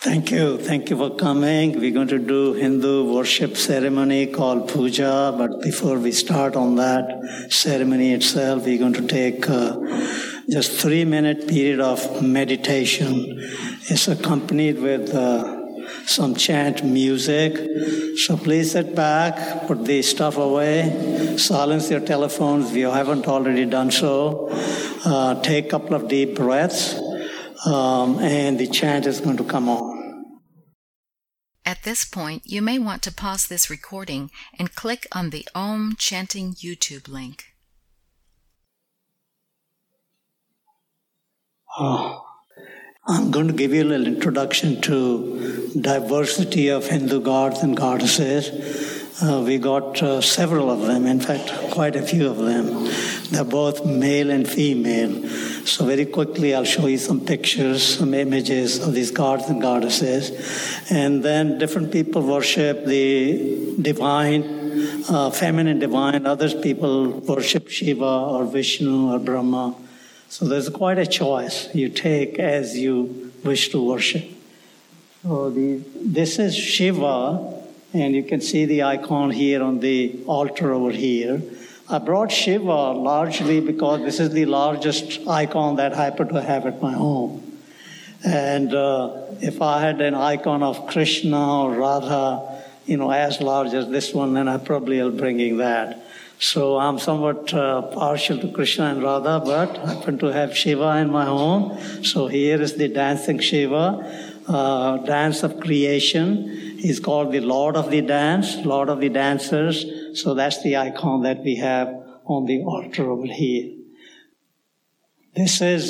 Thank you. Thank you for coming. We're going to do Hindu worship ceremony called puja, but before we start on that ceremony itself, we're going to take just 3-minute period of meditation. It's accompanied with some chant music. So please sit back, put the stuff away, silence your telephones if you haven't already done so. Take a couple of deep breaths, and the chant is going to come on. At this point, you may want to pause this recording and click on the Om Chanting YouTube link. I'm going to give you a little introduction to diversity of Hindu gods and goddesses. We got several of them, in fact, quite a few of them. They're both male and female. So very quickly I'll show you some pictures, some images of these gods and goddesses. And then different people worship the divine, feminine divine. Others people worship Shiva or Vishnu or Brahma. So there's quite a choice you take as you wish to worship. So this is Shiva, and you can see the icon here on the altar over here. I brought Shiva largely because this is the largest icon that I happen to have at my home. And if I had an icon of Krishna or Radha, as large as this one, then I probably will bringing that. So I'm somewhat partial to Krishna and Radha, but I happen to have Shiva in my home. So here is the dancing Shiva, dance of creation. He's called the Lord of the Dance, Lord of the Dancers. So that's the icon that we have on the altar over here. This is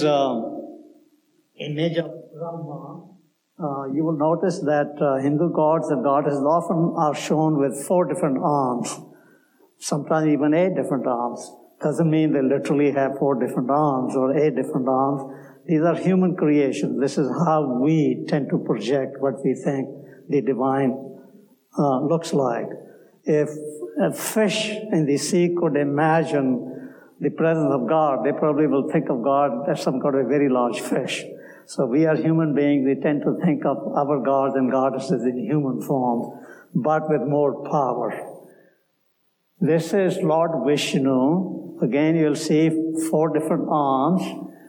image of Brahma. You will notice that Hindu gods and goddesses often are shown with 4 different arms. Sometimes even 8 different arms. Doesn't mean they literally have 4 different arms or 8 different arms. These are human creations. This is how we tend to project what we think the divine looks like. If a fish in the sea could imagine the presence of God, they probably will think of God as some kind of a very large fish. So we are human beings. We tend to think of our gods and goddesses in human form, but with more power. This is Lord Vishnu. Again, you'll see 4 different arms.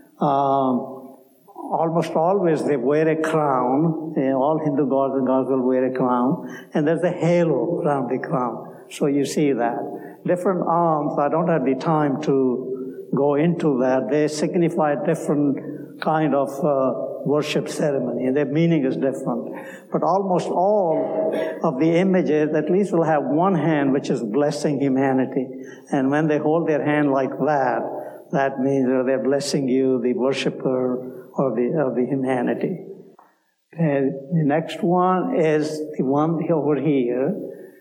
Almost always they wear a crown. All Hindu gods and goddesses will wear a crown. And there's a halo around the crown. So you see that. Different arms, I don't have the time to go into that. They signify different kind of worship ceremony. Their meaning is different. But almost all of the images at least will have one hand which is blessing humanity. And when they hold their hand like that, that means they're blessing you, the worshiper of the humanity. And the next one is the one over here.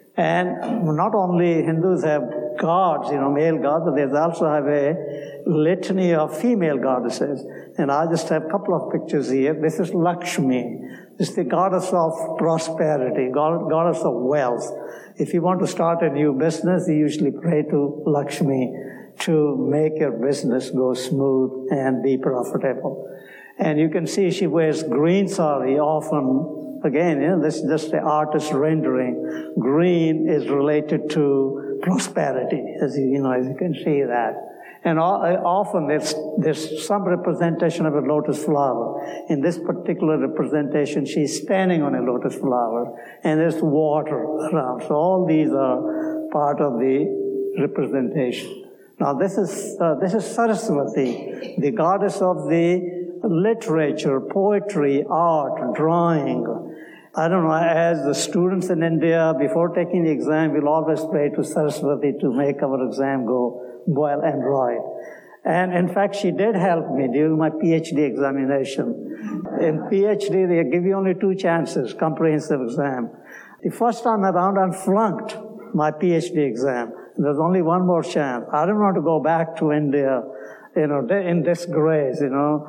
And not only Hindus have gods, male gods, but they also have a litany of female goddesses. And I just have a couple of pictures here. This is Lakshmi. This is the goddess of prosperity, goddess of wealth. If you want to start a new business, you usually pray to Lakshmi to make your business go smooth and be profitable. And you can see she wears green sari often. Again, this is just the artist rendering. Green is related to prosperity, as you can see that. And often there's some representation of a lotus flower. In this particular representation, she's standing on a lotus flower, and there's water around. So all these are part of the representation. Now this is Saraswati, the goddess of the literature, poetry, art, drawing. I don't know, as the students in India, before taking the exam, we'll always pray to Saraswati to make our exam go well and right. And in fact, she did help me during my PhD examination. In PhD, they give you only 2 chances, comprehensive exam. The first time around, I flunked my PhD exam. There's only one more chance. I don't want to go back to India, in disgrace,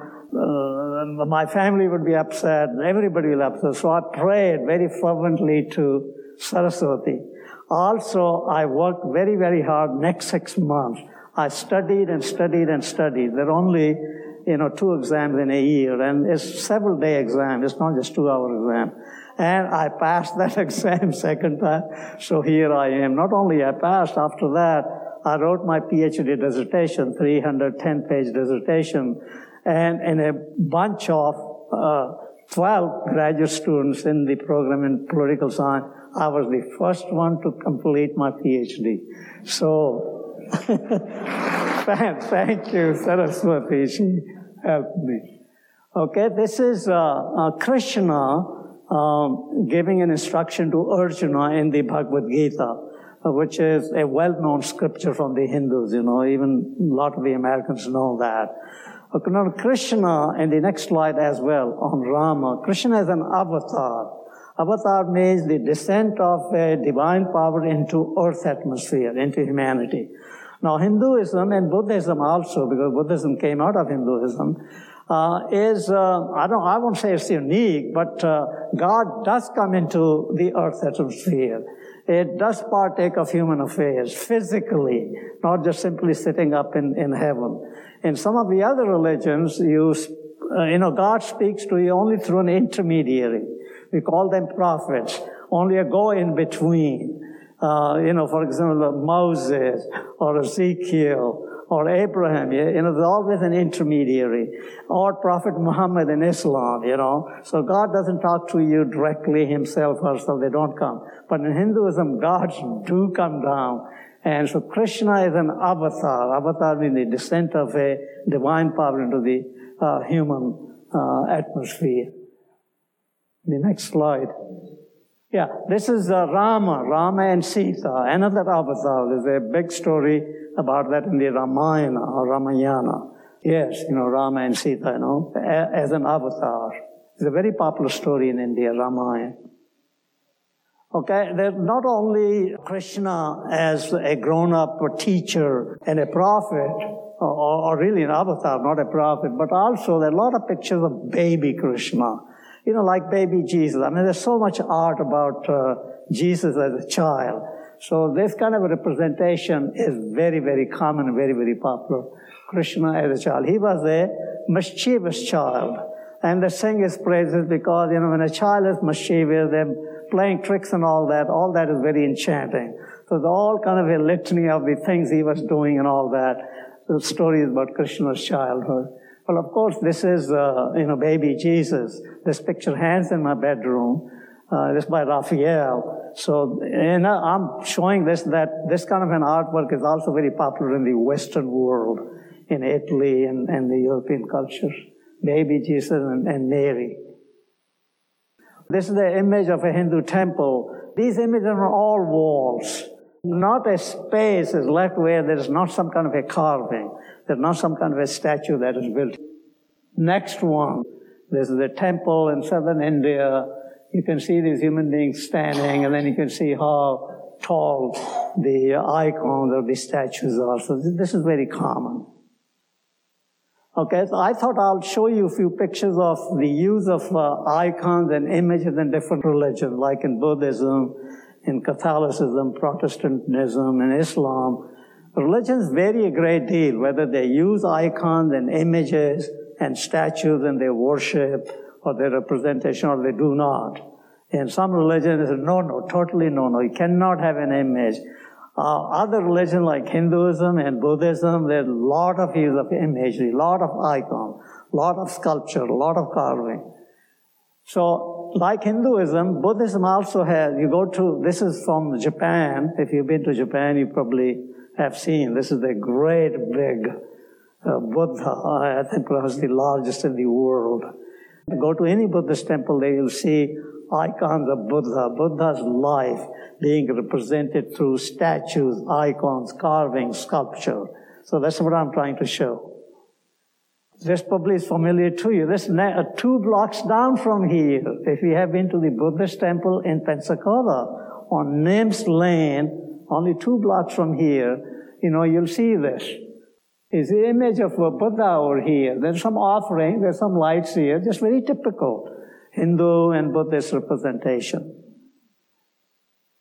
my family would be upset, everybody will be upset. So I prayed very fervently to Saraswati. Also, I worked very, very hard next 6 months. I studied and studied and studied. There are only 2 exams in a year, and it's several-day exam. It's not just 2-hour exam. And I passed that exam second time, so here I am. Not only I passed, after that, I wrote my PhD dissertation, 310-page dissertation, and in a bunch of 12 graduate students in the program in political science, I was the first one to complete my PhD. So, thank you, Saraswati. She helped me. Okay, this is Krishna giving an instruction to Arjuna in the Bhagavad Gita, which is a well-known scripture from the Hindus. Even a lot of the Americans know that. Okay, now Krishna, in the next slide as well, on Rama, Krishna is an avatar. Avatar means the descent of a divine power into Earth's atmosphere, into humanity. Now, Hinduism and Buddhism also, because Buddhism came out of Hinduism, I won't say it's unique, but God does come into the Earth's atmosphere. It does partake of human affairs physically, not just simply sitting up in heaven. In some of the other religions, God speaks to you only through an intermediary. We call them prophets, only a go-in-between. For example, Moses or Ezekiel or Abraham, there's always an intermediary. Or Prophet Muhammad in Islam, So God doesn't talk to you directly himself herself, they don't come. But in Hinduism, gods do come down. And so Krishna is an avatar. Avatar means the descent of a divine power into the human atmosphere. The next slide. Yeah, this is Rama and Sita, another avatar. There's a big story about that in the Ramayana or Ramayana. Yes, Rama and Sita, as an avatar. It's a very popular story in India, Ramayana. Okay, there's not only Krishna as a grown-up teacher and a prophet, or really an avatar, not a prophet, but also there are a lot of pictures of baby Krishna. Like baby Jesus. There's so much art about Jesus as a child. So this kind of a representation is very, very common and very, very popular. Krishna as a child. He was a mischievous child. And they sing his praises because, when a child is mischievous, they're playing tricks and all that is very enchanting. So it's all kind of a litany of the things he was doing and all that. The story is about Krishna's childhood. Well, of course, this is, baby Jesus. This picture hangs in my bedroom. This by Raphael. So, I'm showing that this kind of an artwork is also very popular in the Western world, in Italy and the European cultures. Baby Jesus and Mary. This is the image of a Hindu temple. These images are all walls. Not a space is left where there is not some kind of a carving. There's not some kind of a statue that is built. Next one. This is a temple in southern India. You can see these human beings standing, and then you can see how tall the icons or the statues are. So this is very common. Okay, so I thought I'll show you a few pictures of the use of icons and images in different religions, like in Buddhism, in Catholicism, Protestantism, and Islam. Religions vary a great deal, whether they use icons and images and statues in their worship or their representation, or they do not. In some religions, no, totally no. You cannot have an image. Other religions like Hinduism and Buddhism, there's a lot of use of imagery, a lot of icons, a lot of sculpture, a lot of carving. So, like Hinduism, Buddhism also has, this is from Japan. If you've been to Japan, you probably have seen. This is the great big Buddha. I think perhaps the largest in the world. Go to any Buddhist temple, they will see icons of Buddha, Buddha's life being represented through statues, icons, carvings, sculpture. So that's what I'm trying to show. This probably is familiar to you. This 2 blocks down from here, if you have been to the Buddhist temple in Pensacola, on Nims Lane, only 2 blocks from here, you'll see this. Is the image of a Buddha over here. There's some offering, there's some lights here, just very typical Hindu and Buddhist representation.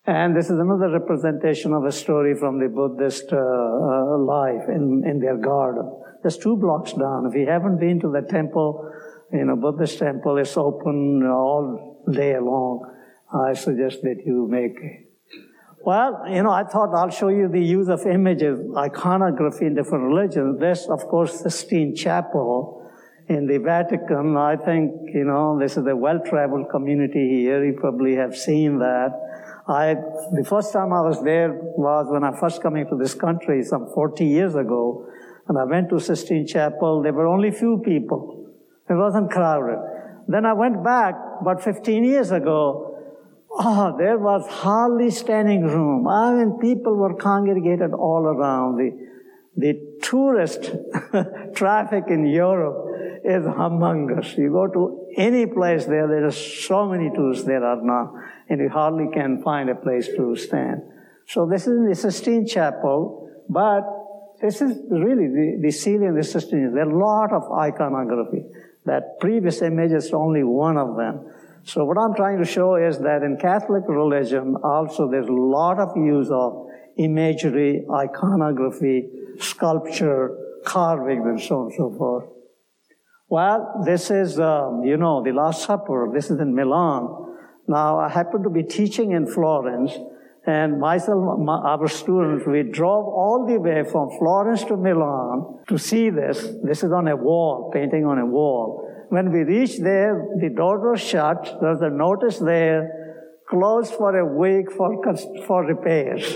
And this is another representation of a story from the Buddhist life in their garden. Just 2 blocks down. If you haven't been to the temple, Buddhist temple, it's open all day long. I suggest that you make it. Well, I thought I'll show you the use of images, iconography in different religions. This, of course, Sistine Chapel in the Vatican. I think, this is a well-traveled community here. You probably have seen that. The first time I was there was when I first coming to this country some 40 years ago. And I went to Sistine Chapel. There were only few people. It wasn't crowded. Then I went back about 15 years ago. There was hardly standing room. I mean, people were congregated all around. The tourist traffic in Europe is humongous. You go to any place there are so many tourists there are now, and you hardly can find a place to stand. So this is the Sistine Chapel, but this is really the ceiling of the Sistine. There are a lot of iconography. That previous image is only one of them. So what I'm trying to show is that in Catholic religion also there's a lot of use of imagery, iconography, sculpture, carving, and so on and so forth. Well, this is, the Last Supper. This is in Milan. Now, I happen to be teaching in Florence, and our students, we drove all the way from Florence to Milan to see this. This is on a wall, painting on a wall. When we reached there, the door was shut. There was a notice there, closed for a week for repairs.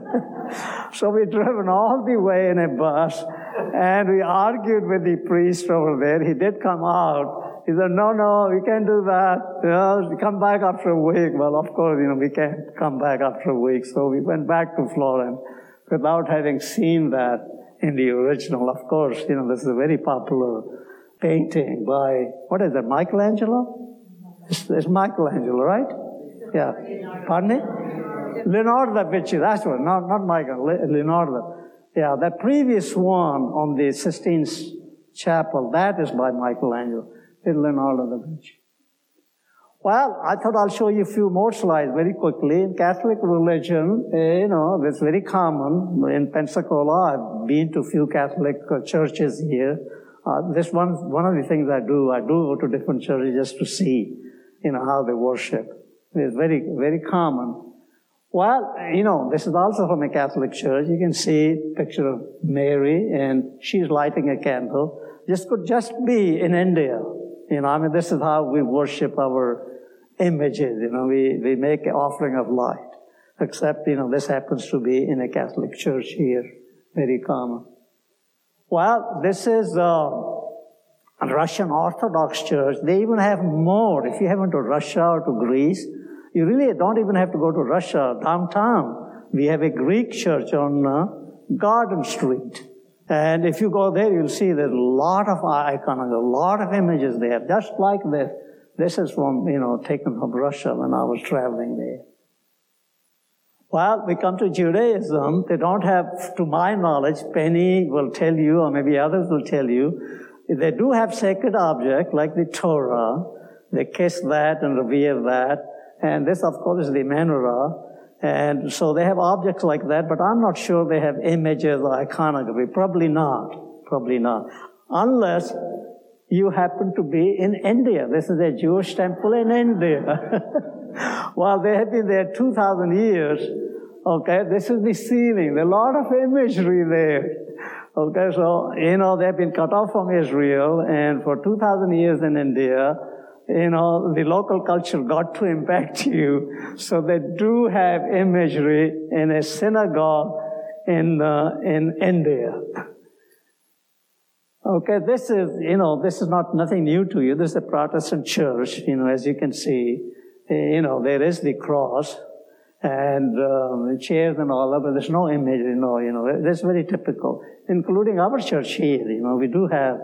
So we driven all the way in a bus, and we argued with the priest over there. He did come out. He said, no, you can't do that. Come back after a week. Well, of course, we can't come back after a week. So we went back to Florence without having seen that in the original. Of course, this is a very popular painting by, what is it, Michelangelo? It's Michelangelo, right? Yeah. Pardon me? Leonardo da Vinci, that's what, not Michael, Leonardo. Yeah, that previous one on the Sistine Chapel, that is by Michelangelo. It's Leonardo da Vinci. Well, I thought I'll show you a few more slides very quickly. In Catholic religion, it's very common. In Pensacola, I've been to a few Catholic churches here. This one of the things I do go to different churches just to see, how they worship. It's very, very common. Well, this is also from a Catholic church. You can see a picture of Mary, and she's lighting a candle. This could just be in India. This is how we worship our images. We make an offering of light. Except, this happens to be in a Catholic church here. Very common. Well, this is a Russian Orthodox church. They even have more. If you haven't to Russia or to Greece, you really don't even have to go to Russia. Downtown, we have a Greek church on Garden Street. And if you go there, you'll see there's a lot of iconography, a lot of images they have, just like this. This is from, taken from Russia when I was traveling there. Well, we come to Judaism. They don't have, to my knowledge, Penny will tell you, or maybe others will tell you, they do have sacred objects like the Torah. They kiss that and revere that. And this, of course, is the menorah. And so they have objects like that, but I'm not sure they have images or iconography. Probably not. Unless you happen to be in India. This is a Jewish temple in India. Well, they have been there 2,000 years. Okay, this is the ceiling. There's a lot of imagery there. Okay, so, they've been cut off from Israel, and for 2,000 years in India, the local culture got to impact you. So they do have imagery in a synagogue in India. Okay, this is nothing new to you. This is a Protestant church, as you can see. There is the cross and the chairs and all that, but there's no image, that's very typical, including our church here. We do have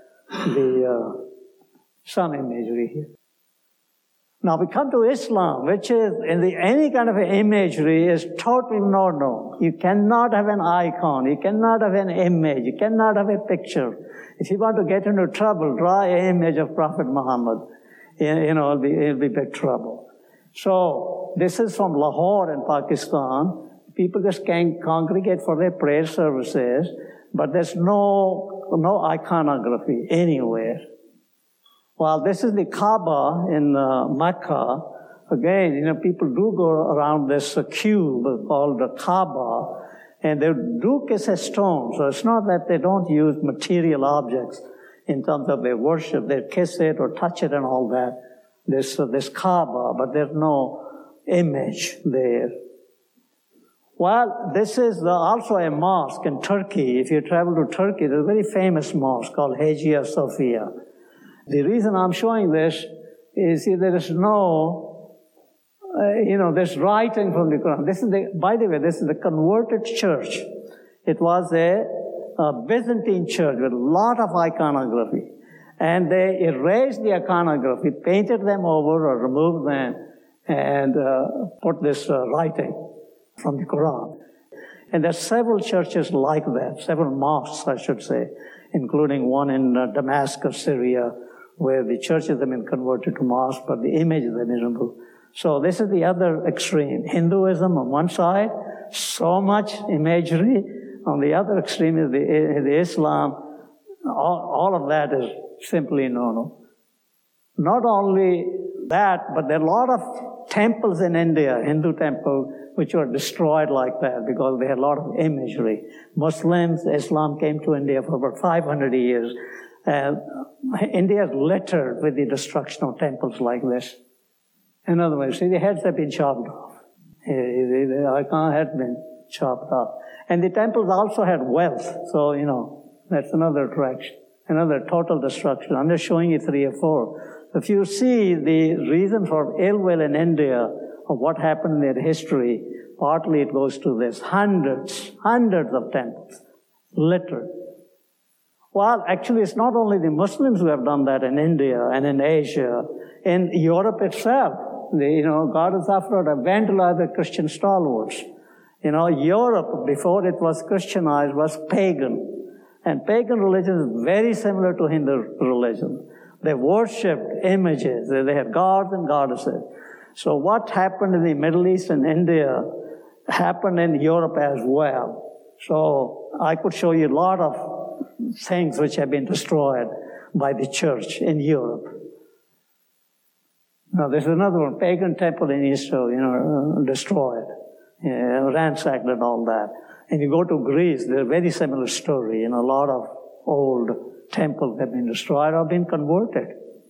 some imagery here. Now we come to Islam, which is, any kind of imagery is totally no. You cannot have an icon, you cannot have an image, you cannot have a picture. If you want to get into trouble, draw an image of Prophet Muhammad. It'll be big trouble. So this is from Lahore in Pakistan. People just can congregate for their prayer services, but there's no iconography anywhere. Well, this is the Kaaba in Mecca. Again, people do go around this cube called the Kaaba, and they do kiss a stone. So it's not that they don't use material objects in terms of their worship. They kiss it or touch it and all that. This Kaaba, but there's no image there. Well, this is also a mosque in Turkey. If you travel to Turkey, there's a very famous mosque called Hagia Sophia. The reason I'm showing this is there is no, there's writing from the Quran. By the way, this is the converted church. It was a Byzantine church with a lot of iconography. And they erased the iconography, painted them over or removed them, and put this writing from the Quran. And there's several churches like that, several mosques, I should say, including one in Damascus, Syria, where the churches have been converted to mosques, but the images have been removed. So this is the other extreme. Hinduism on one side, so much imagery. On the other extreme is the Islam. All of that is simply no. Not only that, but there are a lot of temples in India, Hindu temples, which were destroyed like that because they had a lot of imagery. Islam came to India for about 500 years. India is littered with the destruction of temples like this. In other words, the heads have been chopped off. The icon had been chopped off. And the temples also had wealth. So, that's another attraction, another total destruction. I'm just showing you 3 or 4. If you see the reason for ill will in India of what happened in their history, partly it goes to this. Hundreds of temples, littered. Well, actually, it's not only the Muslims who have done that in India and in Asia. In Europe itself, goddess Aphrodite vandalized the Christian stalwarts. Europe, before it was Christianized, was pagan. And pagan religion is very similar to Hindu religion. They worshipped images. They had gods and goddesses. So what happened in the Middle East and India happened in Europe as well. So I could show you a lot of things which have been destroyed by the church in Europe. Now there's another one, pagan temple in Israel, destroyed, ransacked and all that. And you go to Greece, there's a very similar story. A lot of old temples have been destroyed or been converted.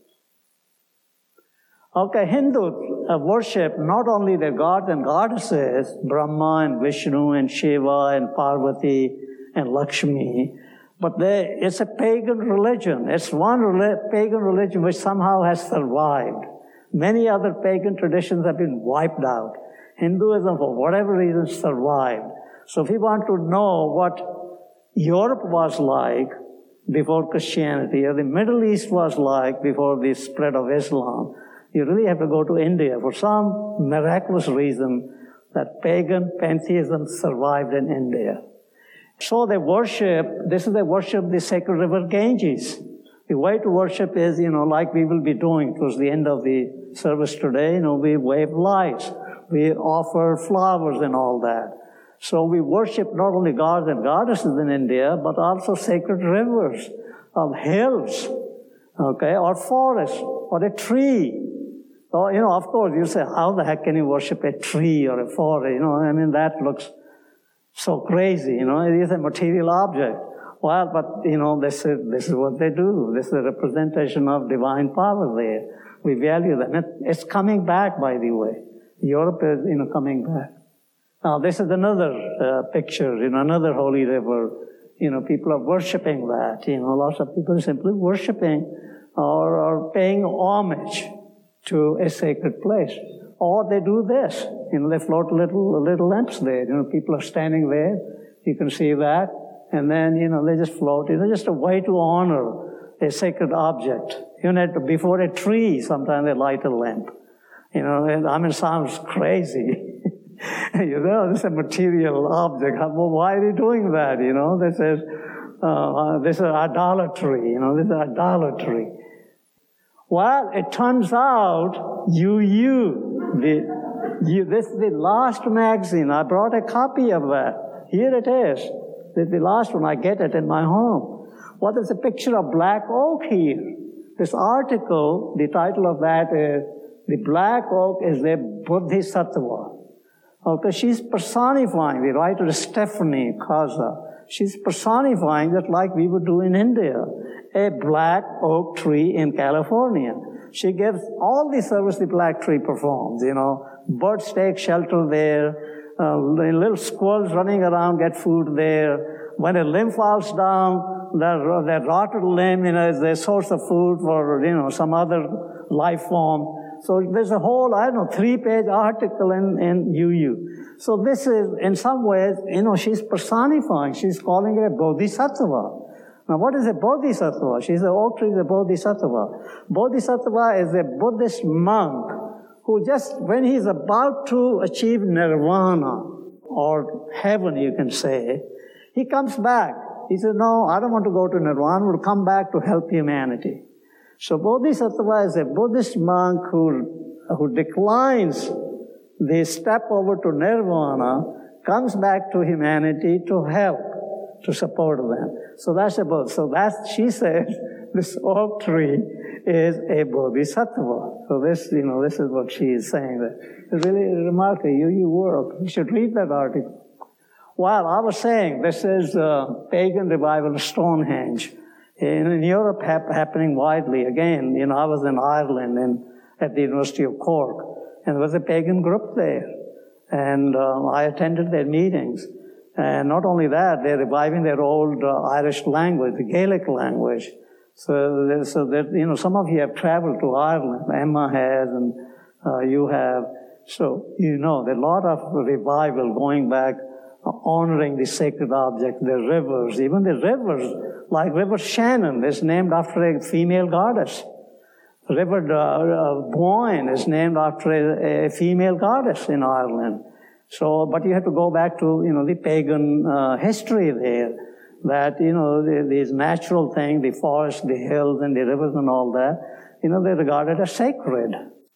Okay, Hindus worship not only their gods and goddesses, Brahma and Vishnu and Shiva and Parvati and Lakshmi, but it's a pagan religion. It's one pagan religion which somehow has survived. Many other pagan traditions have been wiped out. Hinduism, for whatever reason, survived. So if you want to know what Europe was like before Christianity, or the Middle East was like before the spread of Islam, you really have to go to India. For some miraculous reason, that pagan pantheism survived in India. So they worship the sacred river Ganges. The way to worship is, like we will be doing towards the end of the service today, we wave lights, we offer flowers and all that. So we worship not only gods and goddesses in India, but also sacred rivers, of hills, or forests, or a tree. So, of course, you say, how the heck can you worship a tree or a forest? That looks so crazy, it is a material object. Well, but, this is what they do. This is a representation of divine power there. We value that. It's coming back, by the way. Europe is, coming back. Now, this is another picture, another holy river. People are worshiping that. Lots of people are simply worshiping or paying homage to a sacred place. Or they do this. They float little lamps there. People are standing there. You can see that. And then, they just float. It's just a way to honor a sacred object. Before a tree, sometimes they light a lamp. It sounds crazy. This is a material object. Why are you doing that? This is idolatry. This is idolatry. Well, it turns out, This is the last magazine. I brought a copy of that. Here it is. This is the last one. I get it in my home. Well, there's a picture of black oak here. This article, the title of that is, The Black Oak is a Bodhisattva. Okay, she's personifying, the writer is Stephanie Kaza. She's personifying that like we would do in India, a black oak tree in California. She gives all the service the black tree performs, Birds take shelter there, little squirrels running around get food there. When a limb falls down, that rotted limb, is a source of food for, some other life form. So there's a whole, 3-page article in UU. So this is, in some ways, she's personifying. She's calling it a bodhisattva. Now, what is a bodhisattva? She's an oak tree is a bodhisattva. Bodhisattva is a Buddhist monk who just, when he's about to achieve nirvana, or heaven, you can say, he comes back. He says, no, I don't want to go to nirvana. We'll come back to help humanity. So Bodhisattva is a Buddhist monk who declines the step over to nirvana, comes back to humanity to help, to support them. So that's about, she says, this oak tree is a Bodhisattva. So this, this is what she is saying. It's really remarkable. You work. You should read that article. Well, I was saying, this is pagan revival of Stonehenge. In Europe, happening widely. Again, I was in Ireland at the University of Cork, and there was a pagan group there. And I attended their meetings. And not only that, they're reviving their old Irish language, the Gaelic language. So that, some of you have traveled to Ireland. Emma has, and you have. So, there's a lot of revival going back, honoring the sacred objects, the rivers, even the rivers, like River Shannon is named after a female goddess. River Boyne is named after a female goddess in Ireland. So, but you have to go back to, the pagan history there, that, these natural things, the forest, the hills, and the rivers and all that, they're regarded as sacred.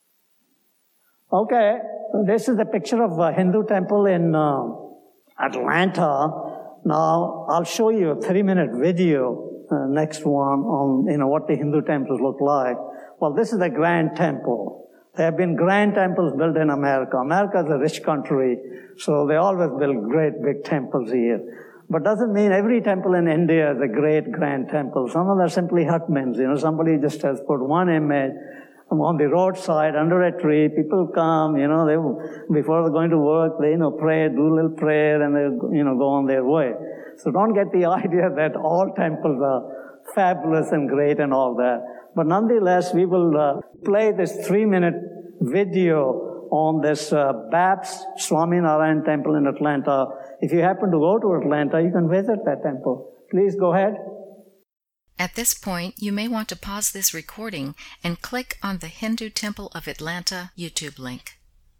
Okay, this is a picture of a Hindu temple in Atlanta. Now, I'll show you a 3-minute video, next one, on, what the Hindu temples look like. Well, this is the Grand Temple. There have been grand temples built in America. America is a rich country, so they always build great big temples here. But doesn't mean every temple in India is a great grand temple. Some of them are simply hutments. Somebody just has put one image on the roadside under a tree. People come, before they're going to work, they, pray, do a little prayer, and they, go on their way. So don't get the idea that all temples are fabulous and great and all that. But nonetheless, we will play this 3-minute video on this Babs Swaminarayan temple in Atlanta. If you happen to go to Atlanta, you can visit that temple. Please go ahead. At this point, you may want to pause this recording and click on the Hindu Temple of Atlanta YouTube link.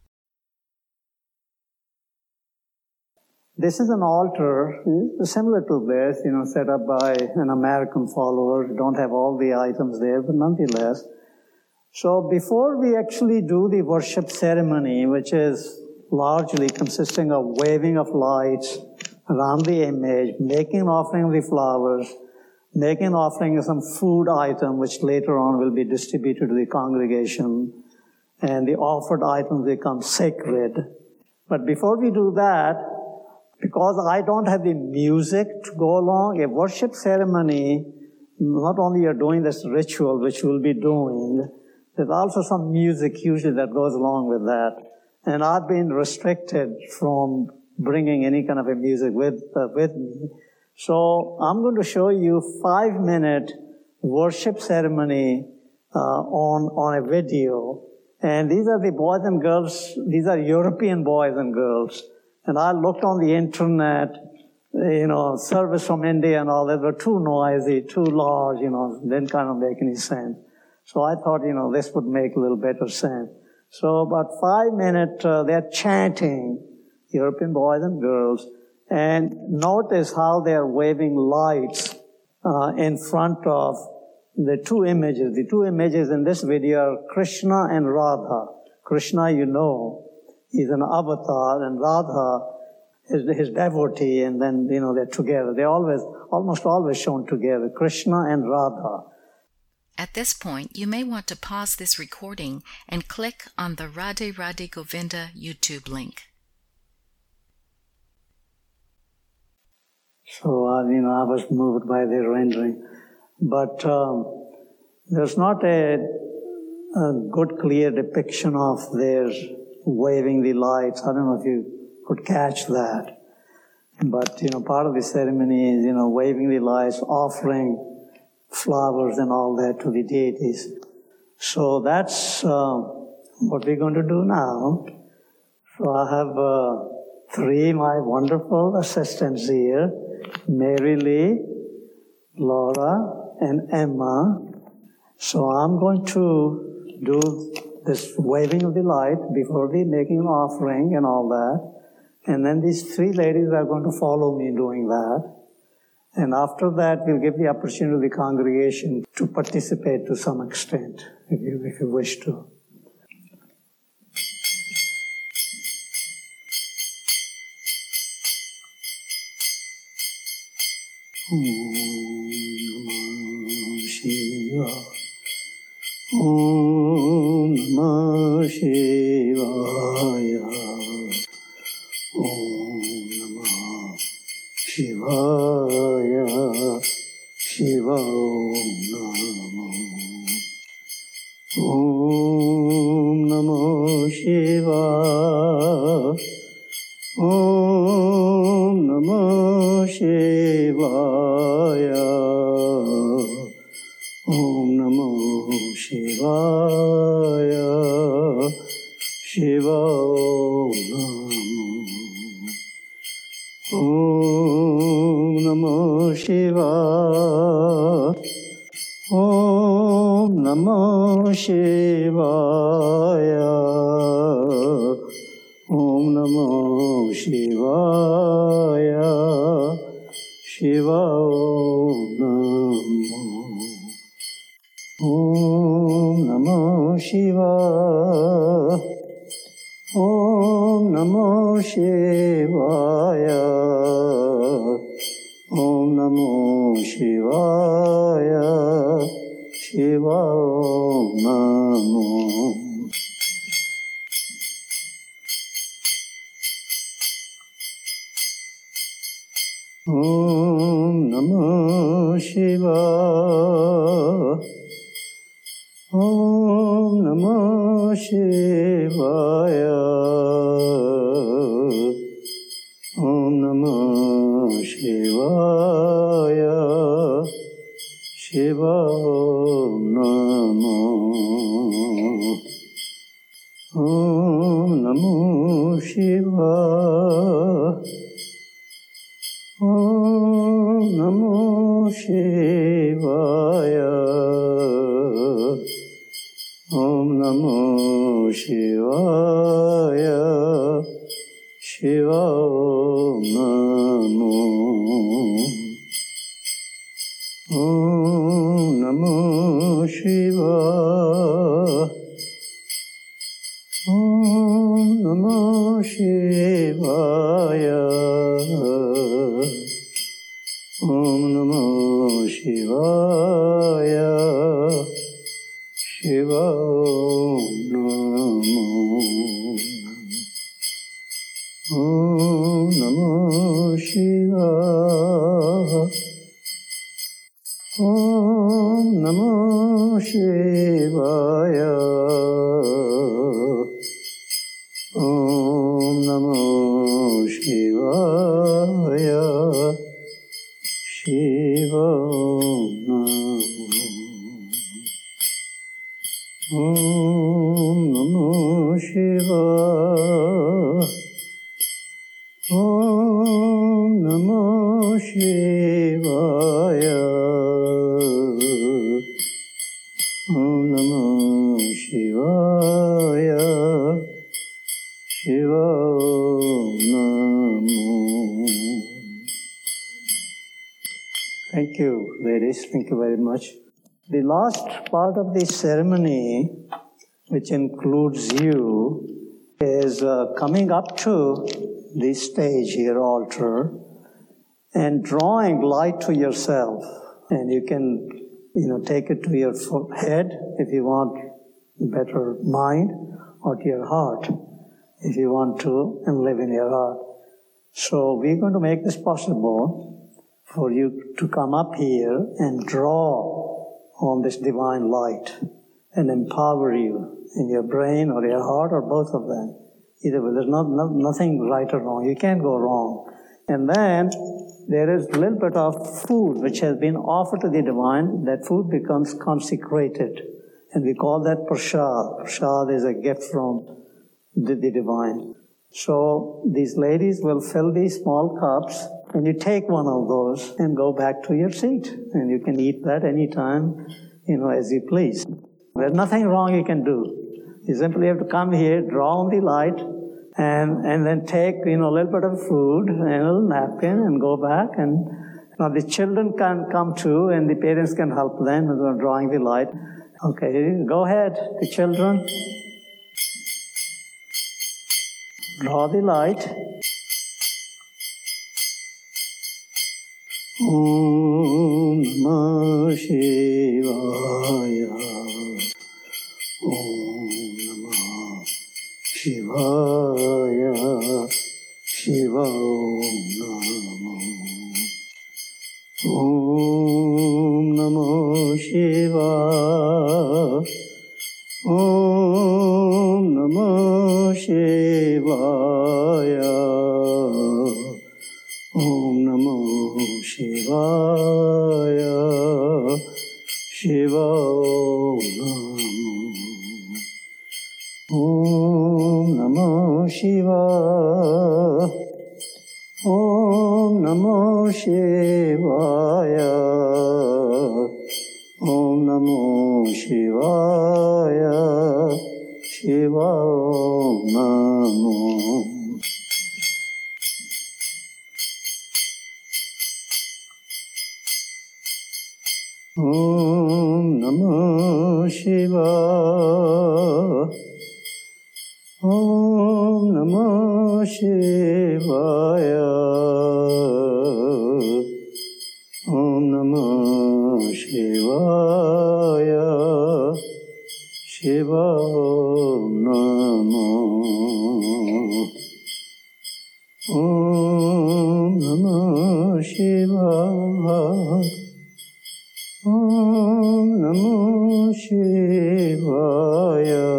This is an altar similar to this, set up by an American follower. We don't have all the items there, but nonetheless. So before we actually do the worship ceremony, which is largely consisting of waving of lights around the image, making an offering of the flowers, making an offering of some food item, which later on will be distributed to the congregation, and the offered items become sacred. But before we do that, because I don't have the music to go along, a worship ceremony, not only you're doing this ritual, which we'll be doing, there's also some music usually that goes along with that. And I've been restricted from bringing any kind of a music with me. So I'm going to show you 5-minute worship ceremony on a video. And these are the boys and girls, these are European boys and girls. And I looked on the internet, service from India and all that were too noisy, too large, didn't kind of make any sense. So I thought, this would make a little better sense. So about 5 minutes, they're chanting, European boys and girls. And notice how they're waving lights in front of the two images. The two images in this video are Krishna and Radha. Krishna, you know, is an avatar, and Radha is his devotee, and then, they're together. They're almost always shown together, Krishna and Radha. At this point, you may want to pause this recording and click on the Radhe Radhe Govinda YouTube link. So, I was moved by their rendering. But there's not a good, clear depiction of their waving the lights. I don't know if you could catch that. But, part of the ceremony is, waving the lights, offering flowers and all that to the deities. So that's what we're going to do now. So I have three my wonderful assistants here, Mary Lee, Laura, and Emma. So I'm going to do this waving of the light before the making an offering and all that. And then these three ladies are going to follow me doing that. And after that, we'll give the opportunity to the congregation to participate to some extent, if you wish to. Om Namah Shivaya. Om Namah Shivaya. Om Namah Shivaya. Shiva Om Namah Shivaya. Om Namah Shivaya. Om Namah Shivaya. Shiva Om Namah Shivaya. Om Namah Shivaya. Om Namah Shivaya. Shiva Om Namah Shivaya. Om Namah Shivaya. Om Namah Shivaya. Shiva Namah. Om Namah Shivaya. Om Namah Shivaya. Om Namah Shivaya. Shiva Namah. Om Namah Shivaya. Om Namah Shivaya. Om Namah Shivaya. Shiva Namah. Om Namah Shivaya. Om Namah Shivaya. Om Namah Shivaya. Shiva Namah. Om Namah Shivaya. Om Namah Shivaya. Om Namah Shivaya. Shiva Namah. Om Namah Shivaya. Om Namah Shivaya. Om Namah Shivaya. Shiva Namah. Thank you, ladies. Thank you very much. The last part of the ceremony which includes you, is coming up to this stage here, altar, and drawing light to yourself. And you can, take it to your head if you want better mind, or to your heart if you want to, and live in your heart. So we're going to make this possible for you to come up here and draw on this divine light and empower you in your brain or your heart or both of them. Either way, there's nothing right or wrong. You can't go wrong. And then there is a little bit of food which has been offered to the divine. That food becomes consecrated. And we call that prasad. Prasad is a gift from the divine. So these ladies will fill these small cups, and you take one of those and go back to your seat. And you can eat that anytime, as you please. There's nothing wrong you can do. You simply have to come here, draw on the light, and then take, a little bit of food and a little napkin and go back. And now the children can come too, and the parents can help them with drawing the light. Okay, go ahead, the children. Draw the light. Om Namah Shivaya. Om Namah Shivaya. Shiva Om Namah Shivaya. Om Namah Shivaya. Om Namah Shivaya. Shiva Om Namah Shivaya. Om Namah Shivaya. Om Namah Shivaya. Shiva Namo. Om Namah Shivaya. Om Namah Shivaya. Om Namah Shivaya. Shiva Namo. Om Namah Shivaya. Om Namah Shivaya.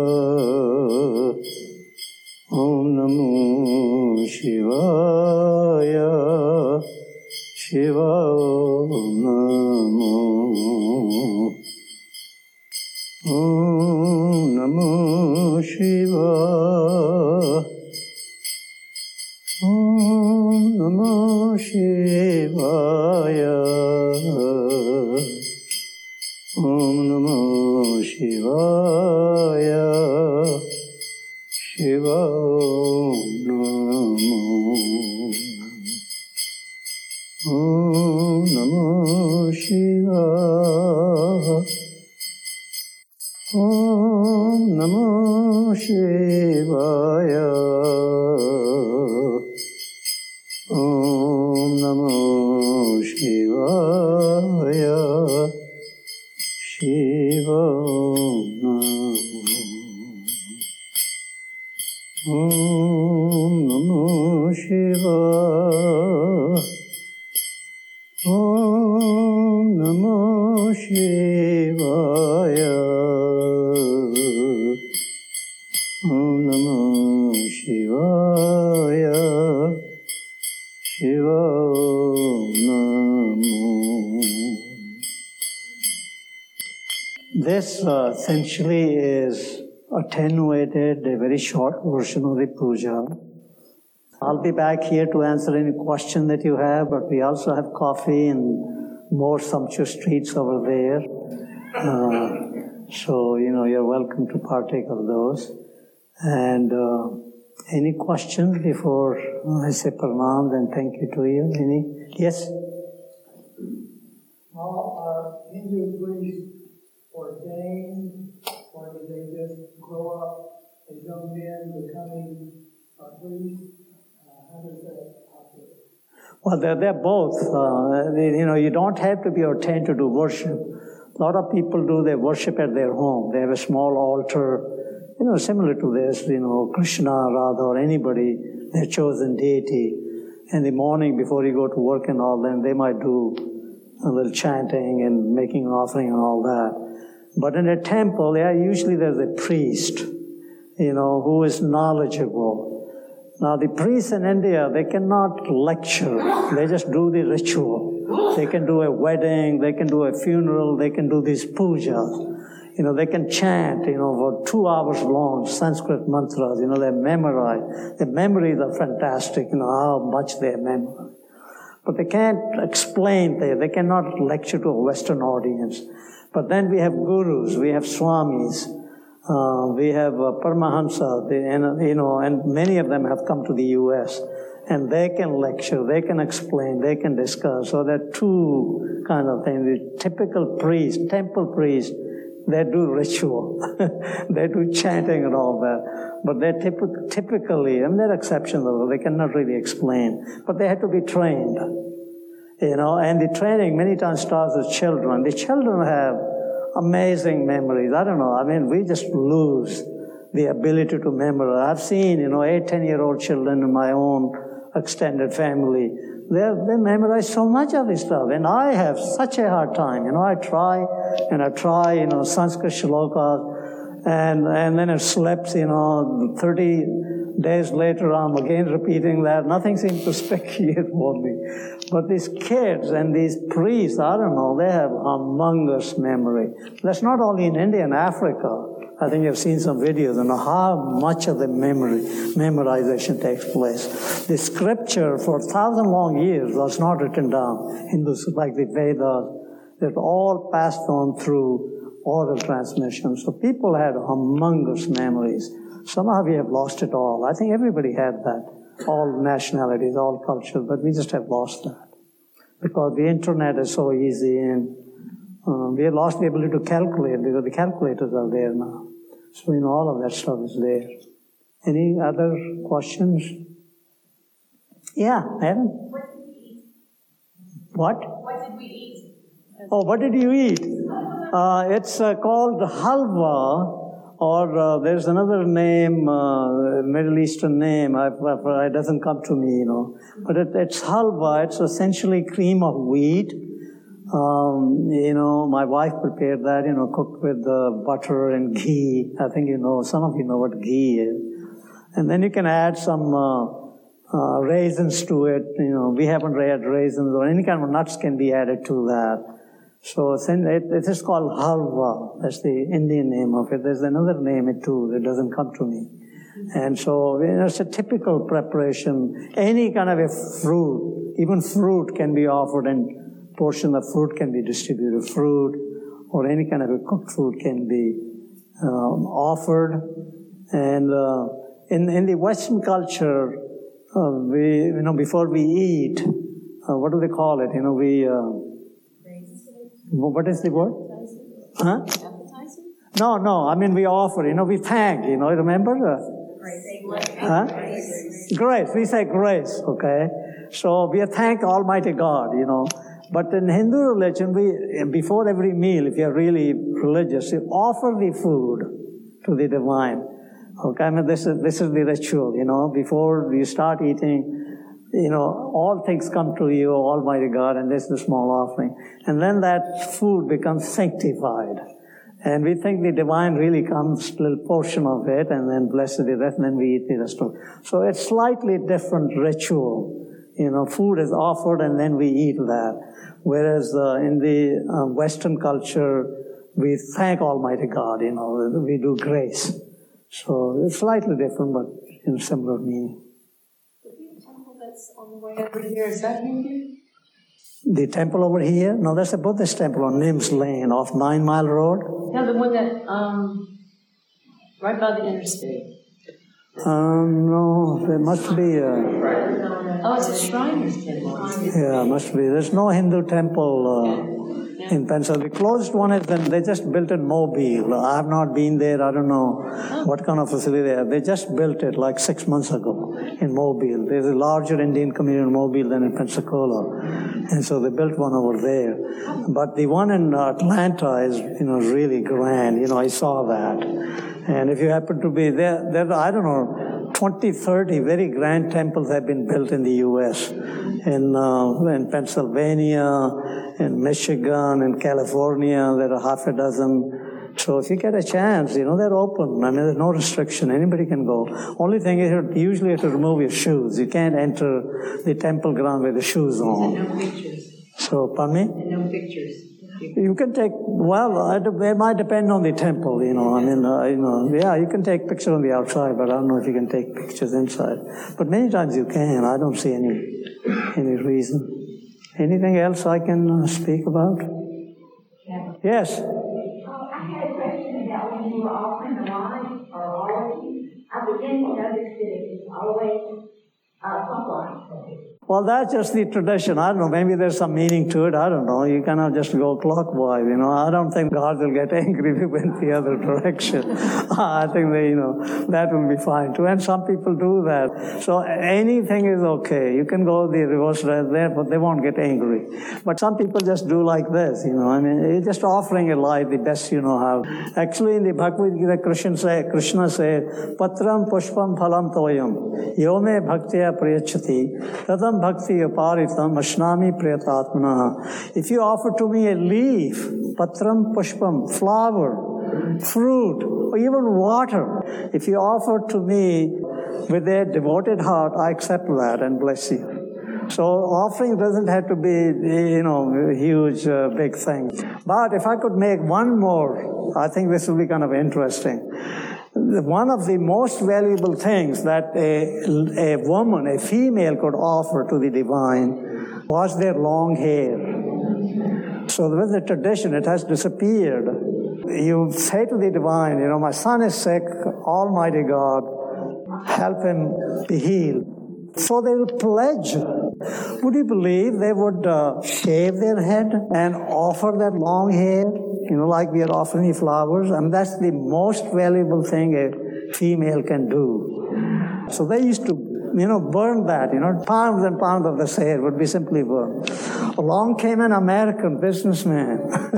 Om Namah Shivaya. Shiva Namo. Om Namah Shivaya. Om Namah Shivaya. Om Namah Shivaya. Shiva Namo. Om Namah Shivaya. Om Namah Shivaya. Om Namah Shivaya. Shiva Namo. Om Namah Shivaya. Om Namah Shivaya. Om Namah Shivaya. Shiva Namo. This essentially is attenuated, a very short version of the puja. I'll be back here to answer any question that you have, but we also have coffee and more sumptuous treats over there. So, you're welcome to partake of those. And any questions before I say pranam and thank you to you? Any? Yes? Well, are Hindu priests ordained for the they just grow up as young men becoming priests? How does that operate? Well, they're both. You don't have to be ordained to do worship. A lot of people do their worship at their home. They have a small altar, similar to this, Krishna, Radha, or anybody, their chosen deity. In the morning before you go to work and all that, they might do a little chanting and making an offering and all that. But in a temple, usually there's a priest, who is knowledgeable. Now, the priests in India, they cannot lecture. They just do the ritual. They can do a wedding, they can do a funeral, they can do these pujas. They can chant, for 2 hours long, Sanskrit mantras, they memorize. Their memories are fantastic, how much they memorize. But they can't explain, they cannot lecture to a Western audience. But then we have gurus, we have swamis, we have Paramahamsa, and many of them have come to the U.S. And they can lecture, they can explain, they can discuss. So there are two kind of things. The typical priest, temple priest, they do ritual. They do chanting and all that. But they're typically, and there are exceptions, though, they cannot really explain. But they have to be trained. And the training many times starts with children. The children have amazing memories. I don't know, we just lose the ability to memorize. I've seen, 8, 10-year-old children in my own extended family. They memorize so much of this stuff, and I have such a hard time. I try, Sanskrit shlokas, and then it slips, 30 days later I'm again repeating that. Nothing seems to stick here for me. But these kids and these priests, I don't know, they have humongous memory. That's not only in India and Africa. I think you've seen some videos on how much of the memorization takes place. The scripture for 1,000 long years was not written down. Hindus, like the Vedas, they're all passed on through oral transmission. So people had humongous memories. Somehow we have lost it all. I think everybody had that. All nationalities, all cultures, but we just have lost that. Because the internet is so easy, and we have lost the ability to calculate because the calculators are there now. So, all of that stuff is there. Any other questions? Yeah, Evan? What did we eat? What? What did we eat? Oh, what did you eat? It's called halwa, or there's another name, Middle Eastern name. It doesn't come to me, But it's halwa. It's essentially cream of wheat. My wife prepared that, cooked with butter and ghee. I think some of you know what ghee is. And then you can add some raisins to it. We haven't added raisins, or any kind of nuts can be added to that. So it is called halwa. That's the Indian name of it. There's another name too that doesn't come to me. And so it's a typical preparation. Any kind of a fruit, even fruit can be offered, and portion of fruit can be distributed. Fruit or any kind of a cooked food can be offered. And in the Western culture, we before we eat, what do they call it? What is the word? Huh? Appetizer? No. We offer. We thank. Remember? Huh? Grace. We say grace. Okay. So we thank Almighty God. But in Hindu religion, before every meal, if you're really religious, you offer the food to the divine. Okay, this is the ritual, before you start eating, all things come to you, Almighty God, and this is the small offering. And then that food becomes sanctified. And we think the divine really comes, a little portion of it, and then blesses the rest, and then we eat the rest of it. So it's slightly different ritual. Food is offered and then we eat that. Whereas in the Western culture, we thank Almighty God, we do grace. So it's slightly different, but in similar meaning. The temple that's on the way over here, is that Hindu? The temple over here? No, that's a Buddhist temple on Nims Lane off 9 Mile Road. No, the one that, right by the interstate. No, there must be Oh, it's a Shriners temple. Yeah, must be. There's no Hindu temple in Pennsylvania. The closest one is they just built in Mobile. I have not been there. I don't know what kind of facility they have. They just built it like 6 months ago in Mobile. There's a larger Indian community in Mobile than in Pensacola. And so they built one over there. But the one in Atlanta is, really grand. I saw that. And if you happen to be there, I don't know, 20, 30 very grand temples have been built in the U.S. In Pennsylvania, in Michigan, in California, there are half a dozen. So if you get a chance, they're open. I mean, there's no restriction. Anybody can go. Only thing is usually you have to remove your shoes. You can't enter the temple ground with the shoes on. And no pictures. So, pardon me? And no pictures. You can take, it might depend on the temple, you can take pictures on the outside, but I don't know if you can take pictures inside. But many times you can. I don't see any reason. Anything else I can speak about? Yeah. Yes? I had a question about when you were offering the wine or olive. I began to notice that it was always clockwise. Well, that's just the tradition. I don't know. Maybe there's some meaning to it. I don't know. You cannot just go clockwise. I don't think God will get angry if you went the other direction. I think that will be fine too. And some people do that. So anything is okay. You can go the reverse there, but they won't get angry. But some people just do like this. You're just offering a light the best you know how. Actually, in the Bhagavad Gita, Krishna says, Patram pushpam phalam toyam yome bhaktya priyachati tadam bhakti aparitam ashnami priyatatmana. If you offer to me a leaf, patram pushpam, flower, fruit, or even water, if you offer to me with a devoted heart, I accept that and bless you. So offering doesn't have to be, a huge, big thing. But if I could make one more, I think this will be kind of interesting. One of the most valuable things that a woman, a female, could offer to the divine was their long hair. So there was a tradition, it has disappeared. You say to the divine, my son is sick, Almighty God, help him be healed. So they will pledge. Would you believe they would shave their head and offer that long hair? Like we are offering the flowers. And that's the most valuable thing a female can do. So they used to, burn that, pounds and pounds of this hair would be simply burned. Along came an American businessman.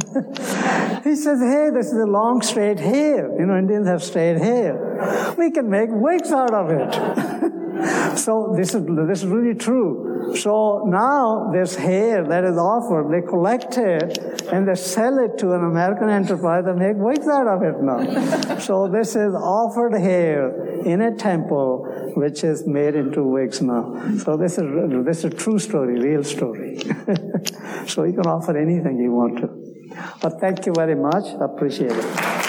He says, hey, this is a long straight hair. Indians have straight hair. We can make wigs out of it. So this is really true. So now this hair that is offered, they collect it and they sell it to an American enterprise and make wigs out of it now. So this is offered hair in a temple which is made into wigs now. So this is a true story, real story. So you can offer anything you want to. But thank you very much. Appreciate it.